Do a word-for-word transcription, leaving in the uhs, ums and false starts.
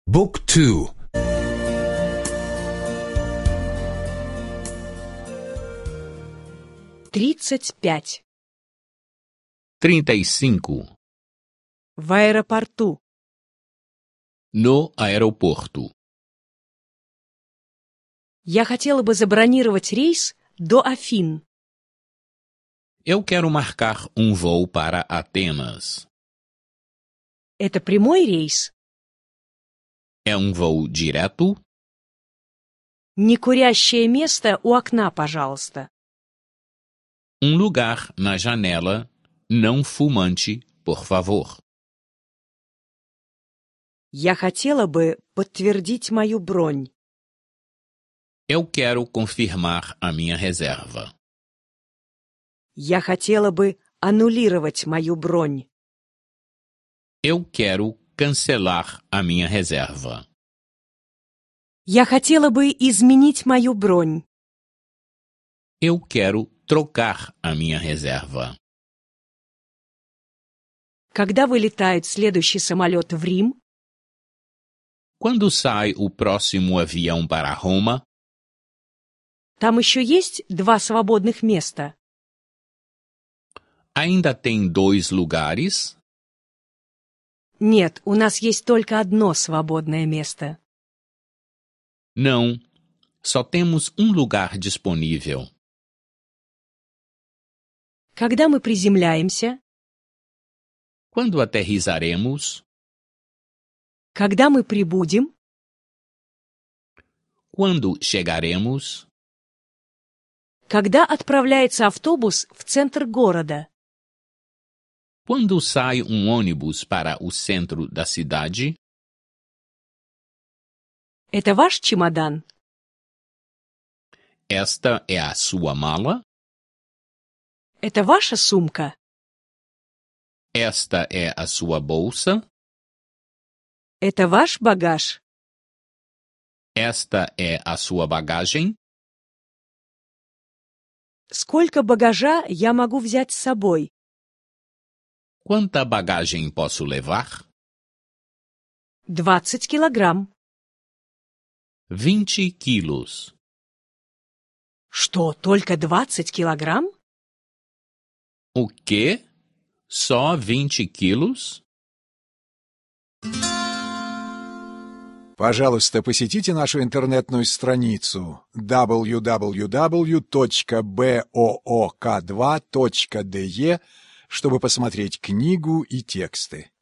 بوك تو тридцать пять. trinta e cinco. В аэропорту. No aeroporto. Я хотела бы забронировать рейс до Афин. Eu quero marcar um voo para Atenas. Это прямой рейс? É um voo direto? Некурящее место у окна, пожалуйста. Um lugar na janela, não fumante, por favor. Я хотела бы подтвердить мою бронь. Eu quero confirmar a minha reserva. Я хотела бы аннулировать мою бронь. Eu quero cancelar a minha reserva. Я хотела бы изменить мою бронь. Eu quero trocar a minha reserva. Когда вылетает следующий самолет в Рим? Quando sai o próximo avião para Roma? Там еще есть два свободных места? Ainda tem dois lugares? Нет, у нас есть только одно свободное место. Não, só temos um lugar disponível. Когда мы приземляемся? Quando aterrissaremos? Когда мы прибудем? Quando chegaremos? Когда отправляется автобус в центр города? Quando sai um ônibus para o centro da cidade? Это ваш чемодан? Esta é a sua mala? Это ваша сумка? Esta é a sua bolsa? Это ваш багаж? Esta é a sua bagagem? Сколько багажа я могу взять с собой? Quanta bagagem posso levar? Двадцать килограмм. Vinte quilos. Что, только двадцать килограмм? O quê? Só vinte quilos? Пожалуйста, посетите нашу интернетную страницу дабл ю дабл ю дабл ю точка боок два точка де чтобы посмотреть книгу и тексты.